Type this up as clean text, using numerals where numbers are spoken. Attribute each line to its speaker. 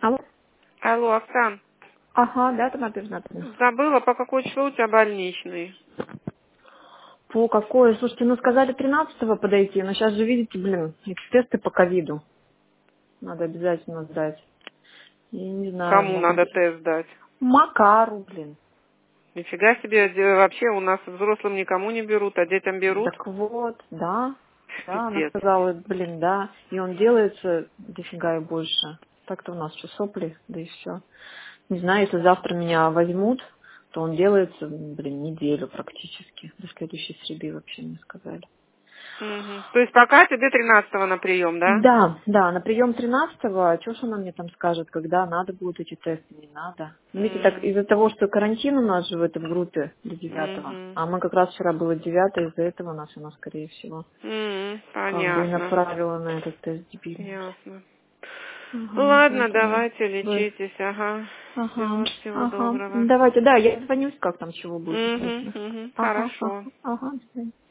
Speaker 1: Алло.
Speaker 2: Алло, Оксан,
Speaker 1: Ага, да, Тамара Пирнатовна.
Speaker 2: забыла, по какое число у тебя больничный?
Speaker 1: По какое? Слушайте, ну сказали 13-го подойти, но сейчас же, видите, эти тесты по ковиду. Надо обязательно сдать. Я не знаю,
Speaker 2: Кому
Speaker 1: может
Speaker 2: надо
Speaker 1: быть.
Speaker 2: тест дать?
Speaker 1: Макару,
Speaker 2: Нифига себе, вообще у нас взрослым никому не берут, а детям берут.
Speaker 1: Так вот, да. Да, она
Speaker 2: Пипец.
Speaker 1: сказала, да. И он делается дофига и больше. Так-то у нас что, сопли, да и все. Не знаю, если завтра меня возьмут, то он делается, неделю практически. До следующей среды вообще мне сказали.
Speaker 2: Мгм. То есть пока тебе 13-го на прием, да?
Speaker 1: Да, да, на прием 13-го, что ж она мне там скажет, когда надо будут эти тесты, не надо. Ну, видите, так из-за того, что карантин у нас же в этой группе до 9-го,
Speaker 2: Мгм.
Speaker 1: а мы как раз вчера было 9-е, из-за этого она, скорее всего, как бы и
Speaker 2: Понятно.
Speaker 1: направила на этот тест дебильный.
Speaker 2: Ясно.
Speaker 1: Ага,
Speaker 2: Ладно,
Speaker 1: поэтому
Speaker 2: давайте
Speaker 1: вы...
Speaker 2: лечитесь, ага.
Speaker 1: Ага,
Speaker 2: Всего
Speaker 1: ага.
Speaker 2: доброго.
Speaker 1: Давайте, да, я звонюсь, как там чего будет, если.
Speaker 2: Угу.
Speaker 1: Ага, ага,
Speaker 2: Хорошо.
Speaker 1: ага, до свидания.